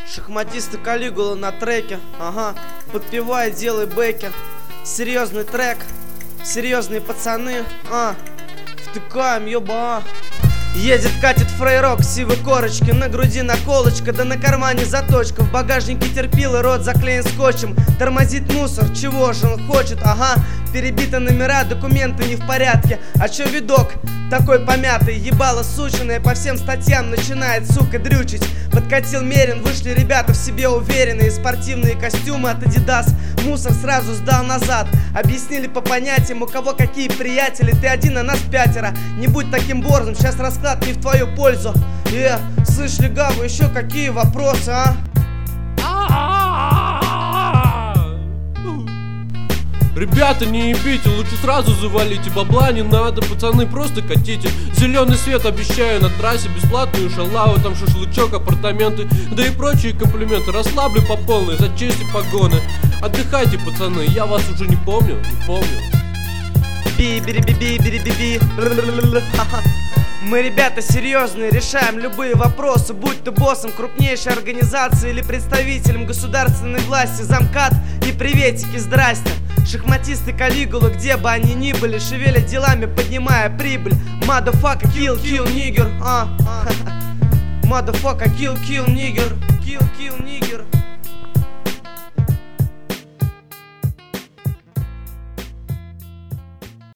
Шахматисты Калигула на треке. Ага, подпевай, делай бэки. Серьезный трек, серьезные пацаны. Втыкаем, ёба. Едет, катит фрейрок, сивой корочки. На груди наколочка, да на кармане заточка. В багажнике терпилы, рот заклеен скотчем. Тормозит мусор, чего же он хочет? Ага, перебиты номера, документы не в порядке. А чё видок такой помятый? Ебало сученое, по всем статьям начинает, сука, дрючить. Подкатил Мерин, вышли ребята в себе уверенные. Спортивные костюмы от Adidas, мусор сразу сдал назад. Объяснили по понятиям, у кого какие приятели. Ты один, а нас пятеро. Не будь таким борзым, сейчас расклад не в твою пользу. Слышь, легавый, еще какие вопросы, а? Ребята, не ебите, лучше сразу завалите. Бабла не надо, пацаны, просто катите. Зеленый свет обещаю на трассе, бесплатную шалаву, там шашлычок, апартаменты, да и прочие комплименты. Расслаблю по полной, за честь и погоны. Отдыхайте, пацаны, я вас уже не помню. Би-бири-би-би-бири-би-би. Мы, ребята, серьезные, решаем любые вопросы. Будь ты боссом крупнейшей организации или представителем государственной власти. Замкат и приветики, здрасте. Шахматисты Калигулы, где бы они ни были, шевелят делами, поднимая прибыль. Motherfucker, kill, nigger. Motherfucker, kill, nigger. Kill, nigger.